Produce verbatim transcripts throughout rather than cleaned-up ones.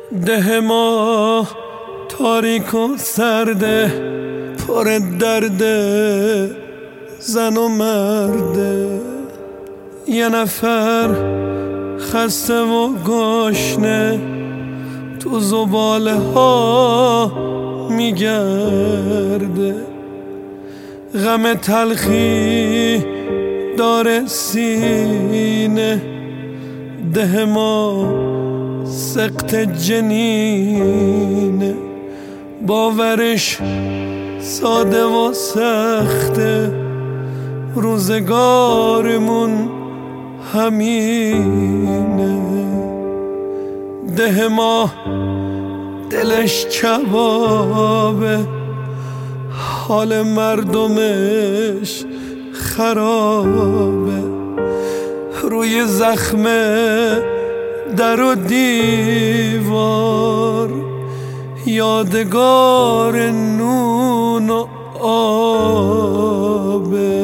ده ما تاریک و سرده، پر درده زن و مرده. یه نفر خسته و گشنه تو زباله ها میگرده. غم تلخی داره سینه، ده ما سقط جنینه. باورش ساده و سخته، روزگارمون همینه. ده ما دلش کبابه، حال مردمش خرابه. روی زخمه در و دیوار یادگار نون و آبه.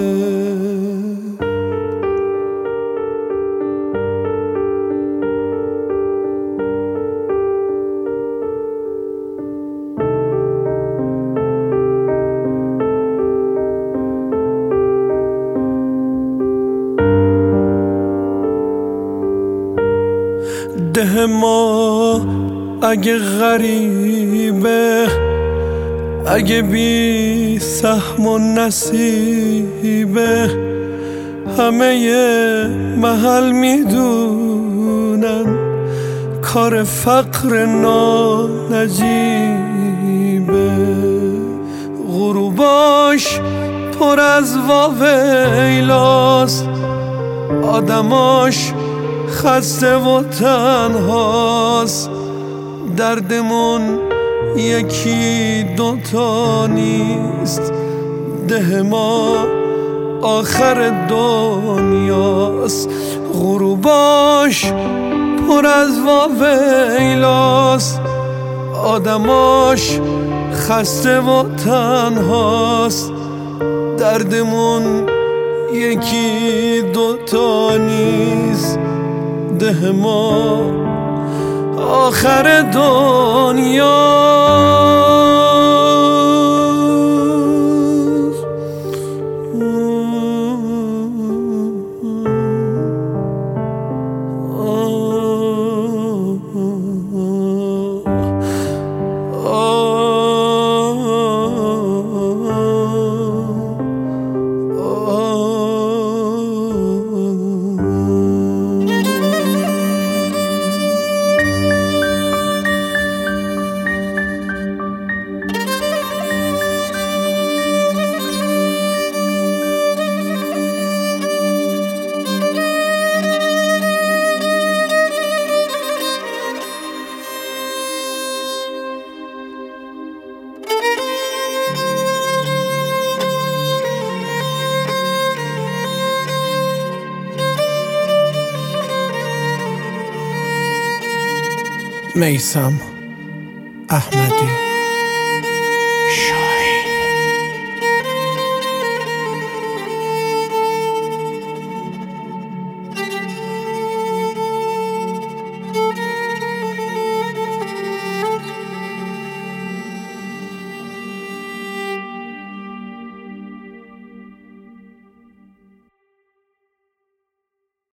ده ما اگه غریبه، اگه بی سهم و نصیبه، همه ی محل میدونن کار فقر ناجیبه. غروباش پر از واویلاست، آدماش خسته و تنهاست. دردمون یکی دوتا نیست، ده ما آخر دنیاست. غروباش پر از واویلاست، آدماش خسته و تنهاست. دردمون یکی دوتا نیست، ده ما آخر دنیاست. میثم احمدی شاعر.